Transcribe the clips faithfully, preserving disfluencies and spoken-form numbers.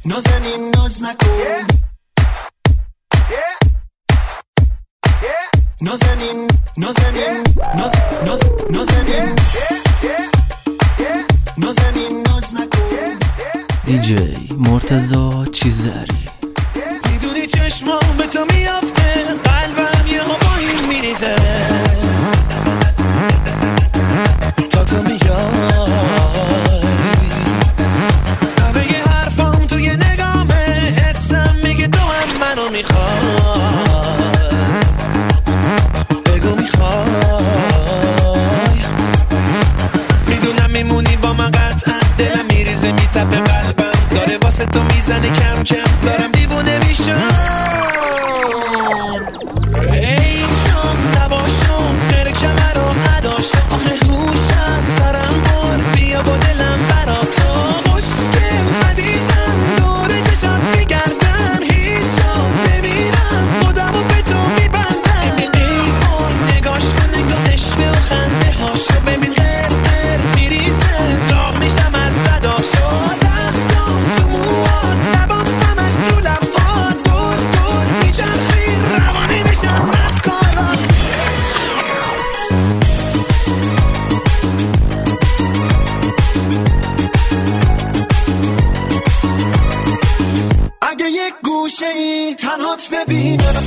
نازنین ناز نکن نازنین نازنین ناز ناز نازنین نازنین ناز نکن دیجی مرتضی چیزداری. میدونی چشمام به تو میافته، قلبم یه ها با این میریزه، تا تو میای همه ی حرفام توی نگامه، حسم میگه تو هم منو میخوای، بگو میخوای. میدونم میمونی با من قطعا، دلم میریزه میتپه، قلبم داره واسه تو میزنه کم کم، دارم دیوونه میشم. ای جان نباشم غیر کمر و نداشتم، آخه هوش از سرم بر، بیا با دلم برا تو خوشگل عزیزم، دور چشم میگردم هیچ جا نمیرم، خودمو به تو میبندم. ای وای نگاش کن نگاهش به و خنده هاشو ببین، غیر غیر میریزه، داغ میشم از صداشو، دستام تو موات، لبام همش رو لبات، دور دور میچرخی روانی میشم از کارات. اگه یک گوشه ای تنهات ببینم،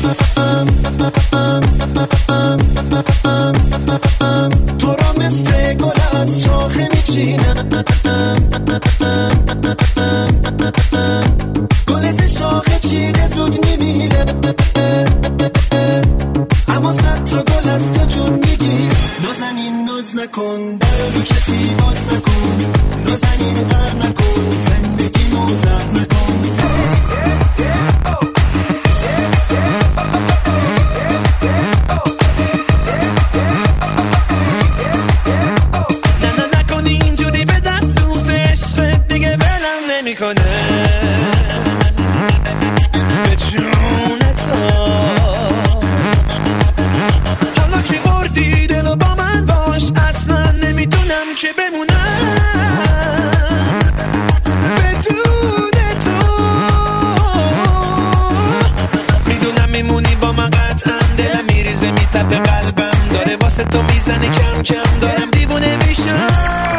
تو را مثل گل از شاخه میچینم، گل ز شاخه چیده زود میمیره، اما صد تا گل از تو جون میگیر. نازنین ناز نکن، در رو کسی باز نکن، نازنین قهر نکن، زندگی موزه نکن. نه نه نکنی اینجوری به دست سوخته، عشقت دیگه بلم نمیکنه به جون تو. حالا که بردی دلو با من باش، اصلا نمیتونم که بمونم بدون تو. میدونم میمونی با من قطعا، دلم میریزه میتپه، قلبم داره واسه تو میزنه کم کم، دارم دیوونه میشم.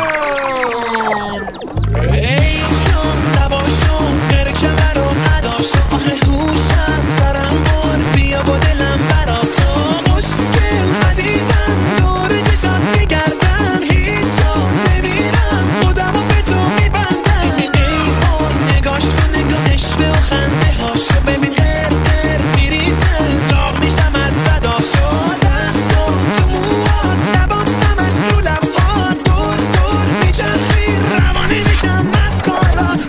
ای جان نباشم غیر کمر رو نداشتم، آخه هوش از سرم بر، بیا با دلم برا تو خوشگل عزیزم، دور چشم میگردم هیچ جا نمیرم، خودمو به تو میبندم. ای وای نگاش کن نگاهش به و خنده هاشو ببین، غیر غیر میریزه، داغ میشم از صداشو، دستام تو موات، لبام همش رو لبات، دور دور میچرخی روانی میشم از کارات.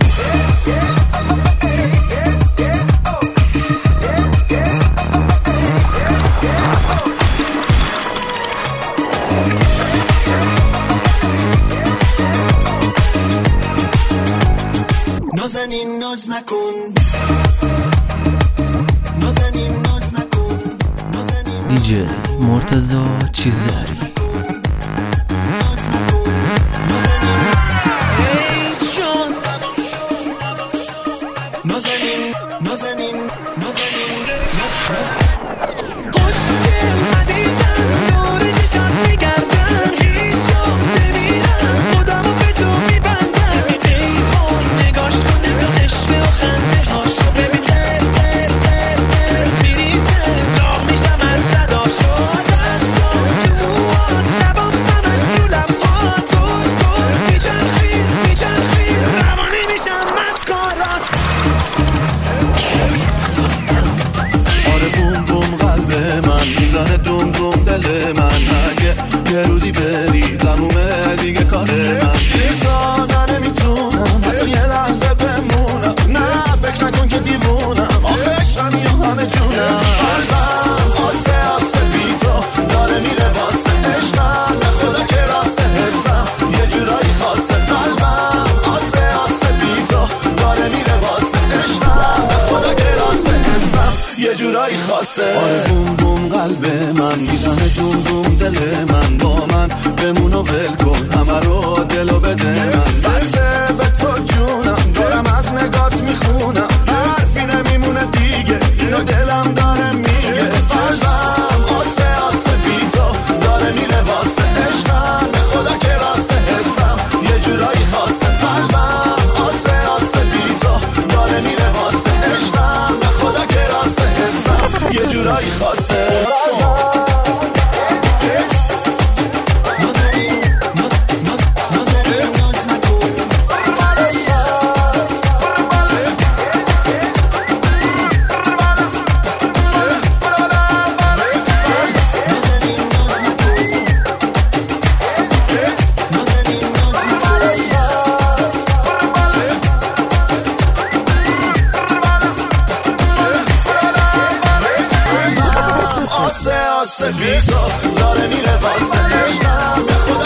نازنین ناز نکن، نازنین ناز نکن، نازنین دیجی مرتضی چیزداری. ناز نکن، نازنین ای جان نازنین نازنین نازنین خوشگل عزیزم، دور چشم میگردم هیچ جا نمیرم، خودمو به تو میبندم. ای وای نگاش کن نگاهش به و خنده هاشو ببین، غیر غیر غیر غیر میریزه، داغ میشم از صداشو، دستام تو موات، لبام همش رو لبات، دور دور میچرخی میچرخی روانی میشم از کارات. آره بوم بوم قلب من میزنه، دوم دوم دل من، اگه یه روزی بری تمومه دیگه کار من، ایسا نمیتونم حتی یه لحظه بمونم، نه فکر نکن که دیوونم، آخه عشقم یا همه جونم، قلبم آسه آسه بی تو داره میره واسه عشقم، به خدا که راسته حسم یه جورایی خاصه، قلبم آسه آسه بی تو داره میره واسه عشقم، به خدا که راسته حسم یه جورایی خاصه. آره بوم بوم قلب من میزنه، دوم دوم دل من، با من بمون و ول کن همه رو، دلو بده من، بسته به تو جونم، دارم از نگات میخونم. بی تو داره میره واسه عشقم به خود